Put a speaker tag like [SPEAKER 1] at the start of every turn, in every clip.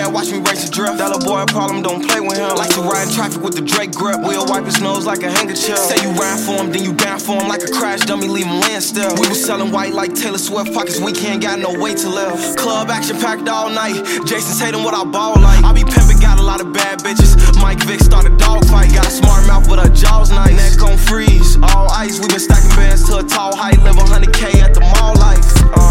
[SPEAKER 1] Hellcat, watch me race the drift. That little boy a problem, don't play with him. Like to ride in traffic with the Drake grip. We'll wipe his nose like a handkerchief. Say you ride for him, then you down for him like a crash dummy, leave him laying still. We was selling white like Taylor Swift, pockets we can't got no way to live. Club action packed all night. Jason Tatum what I ball like. I be pimpin', got a lot of bad bitches. Mike Vick start a dog fight. Got a smart mouth but her jaw's nice. Neck gon' freeze, all ice. We been stacking bands to a tall height. Live 100K at the mall life.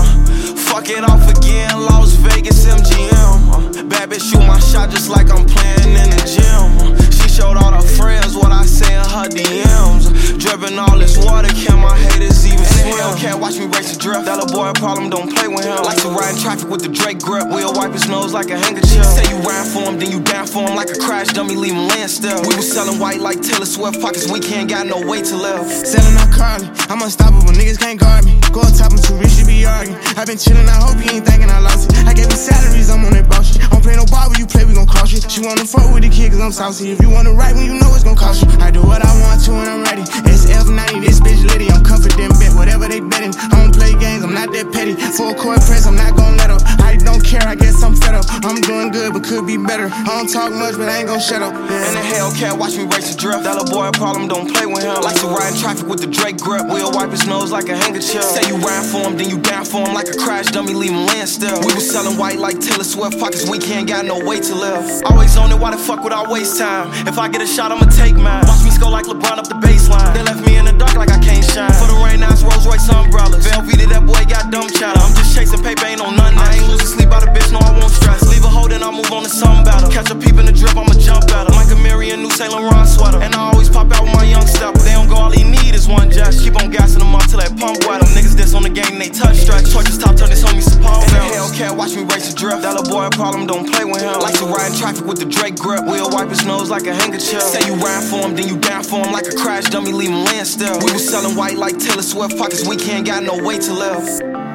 [SPEAKER 1] Fuck it off again, Las Vegas MGM. Bad bitch shoot my shot just like I'm playing in the gym. She showed all her friends what I say in her DMs. Drippin' all this water, can my haters even swim? Hellcat, watch me race the drift. That little boy a problem, don't play with him. Like to ride in traffic with the Drake grip. We'll wipe his nose like a handkerchief. Say you ride for him, then you down for him like a crash dummy, leave him laying still. We was selling white like Taylor Swift, pockets we can't got no way to live.
[SPEAKER 2] Selling out Carly, I'm unstoppable, niggas can't guard me. Go on top, I'm too rich to be arguing. I been chillin', I hope you ain't thinking I lost it. I gave her salaries, I'm on that boss shit. I don't play no ball, when you play, we gon' cross shit. She wanna fuck with the kid, cause I'm saucy. If you wanna write when you know it's gon' cost you. I do what I want to and I'm ready. SF90, this bitch litty, I'm confident, bet whatever they betting. I don't play games, I'm not that petty. Full court press, I'm not gon' let up. I don't care, I guess I'm fed up. I'm doing good, but could be better. I don't talk much, but I ain't gon' shut up.
[SPEAKER 1] In the Hellcat, watch me race the drift. That little boy a problem, don't play with him. Like to ride in traffic with the Drake grip. We'll wipe his nose like a handkerchief. Say you ride for him, then you down for him like a crash dummy, leave him laying still. We was selling white like Taylor Swift, pockets we can't got no way to live. Always on it, why the fuck would I waste time? If I get a shot, I'ma take mine. Watch me score like LeBron up the baseline. They left me in the dark like I can't shine. For the rain, now it's Rolls Royce umbrellas. Velveeta, that boy got dumb chatter. I'm just chasing paper, ain't on nothing. I ain't losing sleep by the bitch, no I won't stress. Leave a hold and I'll move on to something better. Catch a peep in the drip, I'ma jump at her. Mike Amiri and new Saint Laurent sweater. And I always pop out with my young stepper. They don't go, all he need is one just. Keep on gassing them up till that pump wet them. Niggas diss on the game, they touch stretch. Torches top, turn this homie support. In the Hellcat, watch me race the drift. That little boy a problem, don't play with him. Like to ride in traffic with the Drake grip. We'll wipe his nose like a handkerchief. Say you ride for him, then you down for him like a crash dummy, leave him laying still. We was selling white like Taylor Swift, pockets we can't got no way to live.